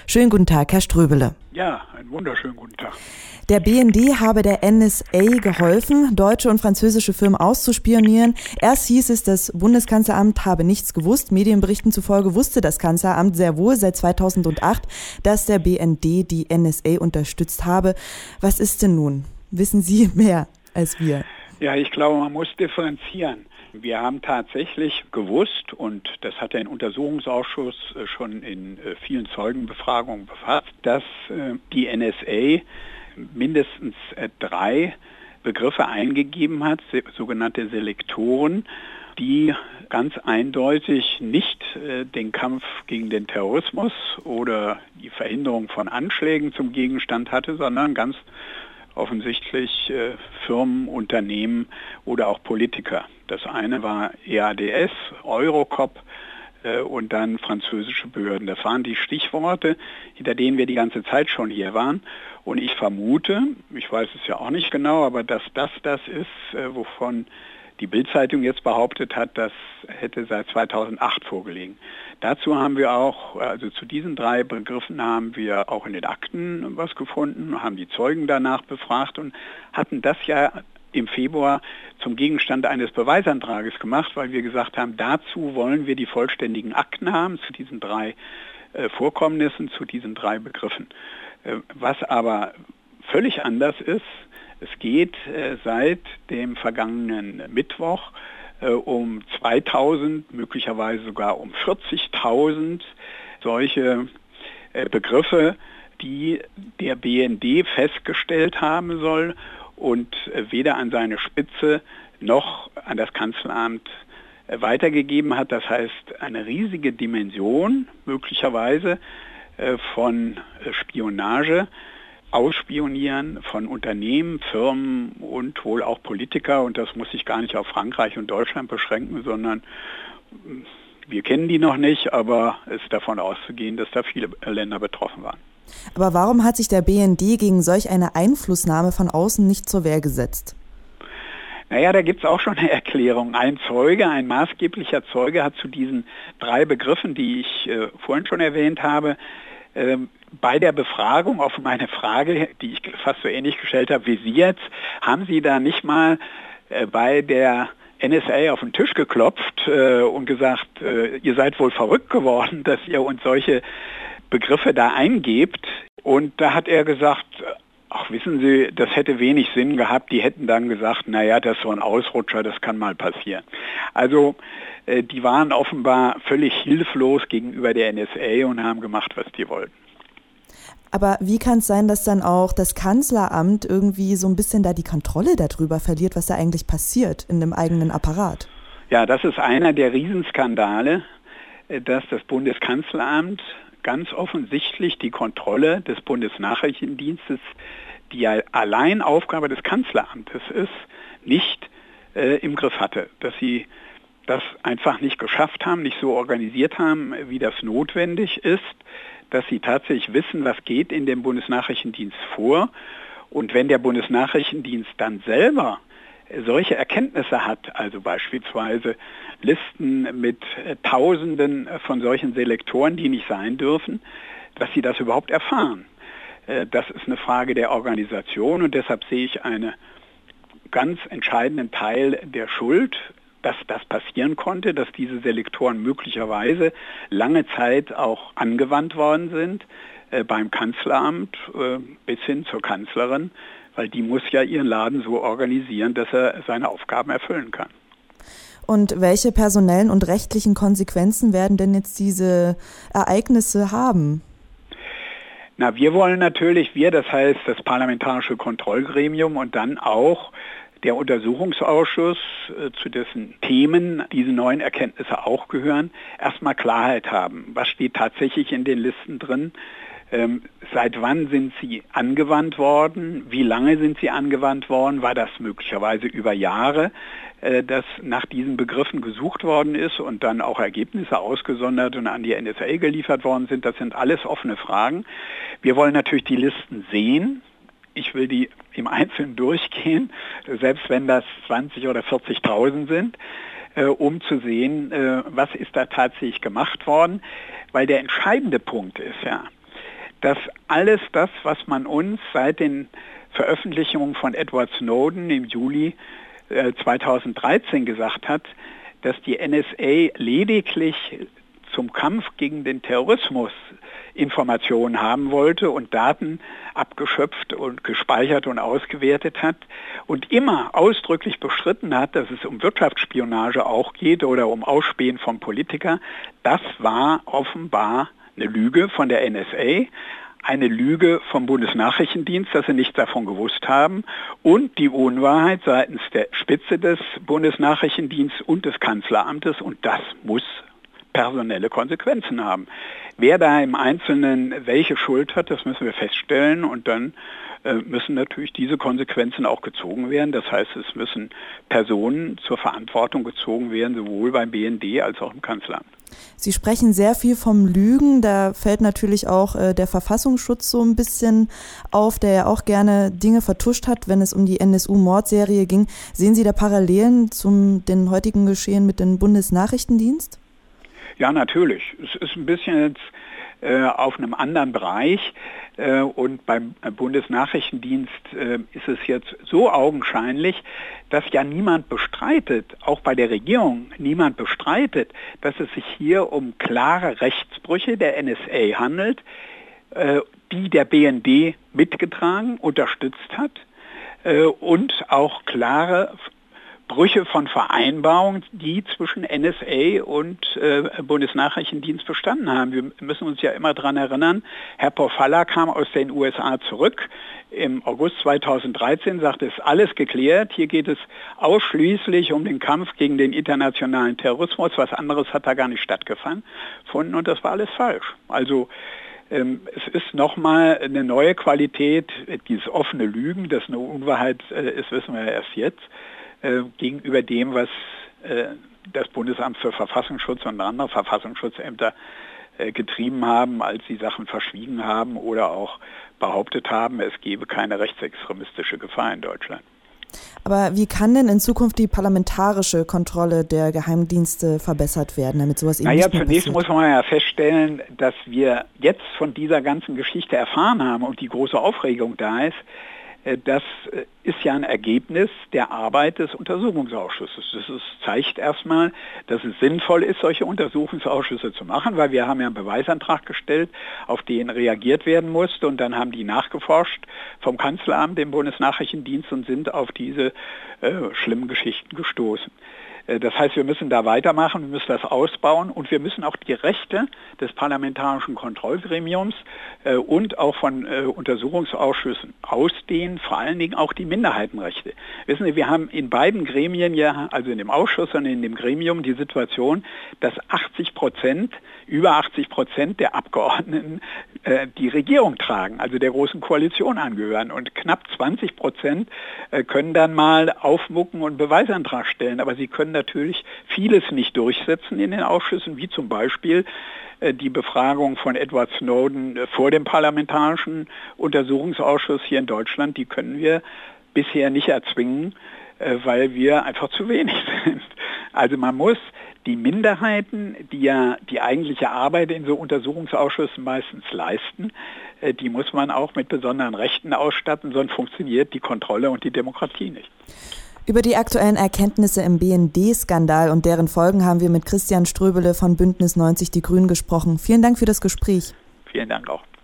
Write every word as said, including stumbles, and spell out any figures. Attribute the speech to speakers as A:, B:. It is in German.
A: Schönen guten Tag, Herr Ströbele.
B: Ja, einen wunderschönen guten Tag.
A: Der B N D habe der N S A geholfen, deutsche und französische Firmen auszuspionieren. Erst hieß es, das Bundeskanzleramt habe nichts gewusst. Medienberichten zufolge wusste das Kanzleramt sehr wohl seit zweitausendacht, dass der B N D die N S A unterstützt habe. Was ist denn nun? Wissen Sie mehr als wir?
B: Ja, ich glaube, man muss differenzieren. Wir haben tatsächlich gewusst, und das hat der Untersuchungsausschuss schon in vielen Zeugenbefragungen befasst, dass die N S A mindestens drei Begriffe eingegeben hat, sogenannte Selektoren, die ganz eindeutig nicht den Kampf gegen den Terrorismus oder die Verhinderung von Anschlägen zum Gegenstand hatte, sondern ganz offensichtlich äh, Firmen, Unternehmen oder auch Politiker. Das eine war E A D S, Eurocop äh, und dann französische Behörden. Das waren die Stichworte, hinter denen wir die ganze Zeit schon hier waren. Und ich vermute, ich weiß es ja auch nicht genau, aber dass das das ist, äh, wovon die Bild-Zeitung jetzt behauptet hat, das hätte seit zweitausendacht vorgelegen. Dazu haben wir auch, also zu diesen drei Begriffen haben wir auch in den Akten was gefunden, haben die Zeugen danach befragt und hatten das ja im Februar zum Gegenstand eines Beweisantrages gemacht, weil wir gesagt haben, dazu wollen wir die vollständigen Akten haben zu diesen drei äh, Vorkommnissen, zu diesen drei Begriffen. Äh, was aber völlig anders ist, es geht äh, seit dem vergangenen Mittwoch äh, um zweitausend, möglicherweise sogar um vierzigtausend solche äh, Begriffe, die der B N D festgestellt haben soll und äh, weder an seine Spitze noch an das Kanzleramt äh, weitergegeben hat. Das heißt, eine riesige Dimension möglicherweise äh, von äh, Spionage, Ausspionieren von Unternehmen, Firmen und wohl auch Politiker. Und das muss sich gar nicht auf Frankreich und Deutschland beschränken, sondern wir kennen die noch nicht, aber es ist davon auszugehen, dass da viele Länder betroffen waren.
A: Aber warum hat sich der B N D gegen solch eine Einflussnahme von außen nicht zur Wehr gesetzt?
B: Naja, da gibt es auch schon eine Erklärung. Ein Zeuge, ein maßgeblicher Zeuge hat zu diesen drei Begriffen, die ich äh, vorhin schon erwähnt habe, äh, bei der Befragung auf meine Frage, die ich fast so ähnlich gestellt habe wie Sie jetzt, haben Sie da nicht mal äh, bei der N S A auf den Tisch geklopft äh, und gesagt, äh, ihr seid wohl verrückt geworden, dass ihr uns solche Begriffe da eingebt. Und da hat er gesagt, ach wissen Sie, das hätte wenig Sinn gehabt. Die hätten dann gesagt, naja, das ist so ein Ausrutscher, das kann mal passieren. Also äh, die waren offenbar völlig hilflos gegenüber der N S A und haben gemacht, was die wollten.
A: Aber wie kann es sein, dass dann auch das Kanzleramt irgendwie so ein bisschen da die Kontrolle darüber verliert, was da eigentlich passiert in dem eigenen Apparat?
B: Ja, das ist einer der Riesenskandale, dass das Bundeskanzleramt ganz offensichtlich die Kontrolle des Bundesnachrichtendienstes, die ja allein Aufgabe des Kanzleramtes ist, nicht äh, im Griff hatte. Dass sie das einfach nicht geschafft haben, nicht so organisiert haben, wie das notwendig ist, dass sie tatsächlich wissen, was geht in dem Bundesnachrichtendienst vor. Und wenn der Bundesnachrichtendienst dann selber solche Erkenntnisse hat, also beispielsweise Listen mit Tausenden von solchen Selektoren, die nicht sein dürfen, dass sie das überhaupt erfahren. Das ist eine Frage der Organisation und deshalb sehe ich einen ganz entscheidenden Teil der Schuld, dass das passieren konnte, dass diese Selektoren möglicherweise lange Zeit auch angewandt worden sind äh, beim Kanzleramt äh, bis hin zur Kanzlerin, weil die muss ja ihren Laden so organisieren, dass er seine Aufgaben erfüllen kann.
A: Und welche personellen und rechtlichen Konsequenzen werden denn jetzt diese Ereignisse haben?
B: Na, wir wollen natürlich, wir, das heißt das Parlamentarische Kontrollgremium und dann auch der Untersuchungsausschuss, äh, zu dessen Themen diese neuen Erkenntnisse auch gehören, erstmal Klarheit haben. Was steht tatsächlich in den Listen drin? Ähm, seit wann sind sie angewandt worden? Wie lange sind sie angewandt worden? War das möglicherweise über Jahre, äh, dass nach diesen Begriffen gesucht worden ist und dann auch Ergebnisse ausgesondert und an die N S A geliefert worden sind? Das sind alles offene Fragen. Wir wollen natürlich die Listen sehen. Ich will die im Einzelnen durchgehen, selbst wenn das zwanzig oder vierzigtausend sind, äh, um zu sehen, äh, was ist da tatsächlich gemacht worden. Weil der entscheidende Punkt ist ja, dass alles das, was man uns seit den Veröffentlichungen von Edward Snowden im Juli äh, zweitausenddreizehn gesagt hat, dass die N S A lediglich zum Kampf gegen den Terrorismus Informationen haben wollte und Daten abgeschöpft und gespeichert und ausgewertet hat und immer ausdrücklich bestritten hat, dass es um Wirtschaftsspionage auch geht oder um Ausspähen von Politikern. Das war offenbar eine Lüge von der N S A, eine Lüge vom Bundesnachrichtendienst, dass sie nichts davon gewusst haben, und die Unwahrheit seitens der Spitze des Bundesnachrichtendienstes und des Kanzleramtes, und das muss personelle Konsequenzen haben. Wer da im Einzelnen welche Schuld hat, das müssen wir feststellen, und dann äh, müssen natürlich diese Konsequenzen auch gezogen werden. Das heißt, es müssen Personen zur Verantwortung gezogen werden, sowohl beim B N D als auch im Kanzleramt.
A: Sie sprechen sehr viel vom Lügen, da fällt natürlich auch äh, der Verfassungsschutz so ein bisschen auf, der ja auch gerne Dinge vertuscht hat, wenn es um die N S U-Mordserie ging. Sehen Sie da Parallelen zum den heutigen Geschehen mit dem Bundesnachrichtendienst?
B: Ja, natürlich. Es ist ein bisschen jetzt äh, auf einem anderen Bereich äh, und beim Bundesnachrichtendienst äh, ist es jetzt so augenscheinlich, dass ja niemand bestreitet, auch bei der Regierung niemand bestreitet, dass es sich hier um klare Rechtsbrüche der N S A handelt, äh, die der B N D mitgetragen, unterstützt hat äh, und auch klare Brüche von Vereinbarungen, die zwischen N S A und äh, Bundesnachrichtendienst bestanden haben. Wir müssen uns ja immer daran erinnern, Herr Pofalla kam aus den U S A zurück. Im August zweitausenddreizehn sagte, es ist alles geklärt. Hier geht es ausschließlich um den Kampf gegen den internationalen Terrorismus. Was anderes hat da gar nicht stattgefunden. Und das war alles falsch. Also ähm, es ist nochmal eine neue Qualität, dieses offene Lügen, das eine Unwahrheit äh, ist, wissen wir ja erst jetzt. Äh, gegenüber dem, was äh, das Bundesamt für Verfassungsschutz und andere Verfassungsschutzämter äh, getrieben haben, als sie Sachen verschwiegen haben oder auch behauptet haben, es gebe keine rechtsextremistische Gefahr in Deutschland.
A: Aber wie kann denn in Zukunft die parlamentarische Kontrolle der Geheimdienste verbessert werden, damit sowas eben
B: naja,
A: nicht mehr
B: passiert? Zunächst muss man ja feststellen, dass wir jetzt von dieser ganzen Geschichte erfahren haben und die große Aufregung da ist. Das ist ja ein Ergebnis der Arbeit des Untersuchungsausschusses. Das ist, zeigt erstmal, dass es sinnvoll ist, solche Untersuchungsausschüsse zu machen, weil wir haben ja einen Beweisantrag gestellt, auf den reagiert werden musste, und dann haben die nachgeforscht vom Kanzleramt, dem Bundesnachrichtendienst, und sind auf diese äh, schlimmen Geschichten gestoßen. Das heißt, wir müssen da weitermachen, wir müssen das ausbauen, und wir müssen auch die Rechte des parlamentarischen Kontrollgremiums äh, und auch von äh, Untersuchungsausschüssen ausdehnen, vor allen Dingen auch die Minderheitenrechte. Wissen Sie, wir haben in beiden Gremien ja, also in dem Ausschuss und in dem Gremium, die Situation, dass achtzig Prozent, über achtzig Prozent der Abgeordneten äh, die Regierung tragen, also der Großen Koalition angehören, und knapp zwanzig Prozent äh, können dann mal aufmucken und Beweisantrag stellen, aber sie können natürlich vieles nicht durchsetzen in den Ausschüssen, wie zum Beispiel äh, die Befragung von Edward Snowden äh, vor dem Parlamentarischen Untersuchungsausschuss hier in Deutschland, die können wir bisher nicht erzwingen, äh, weil wir einfach zu wenig sind. Also man muss die Minderheiten, die ja die eigentliche Arbeit in so Untersuchungsausschüssen meistens leisten, äh, die muss man auch mit besonderen Rechten ausstatten, sonst funktioniert die Kontrolle und die Demokratie nicht.
A: Über die aktuellen Erkenntnisse im B N D-Skandal und deren Folgen haben wir mit Christian Ströbele von Bündnis neunzig Die Grünen gesprochen. Vielen Dank für das Gespräch.
B: Vielen Dank auch.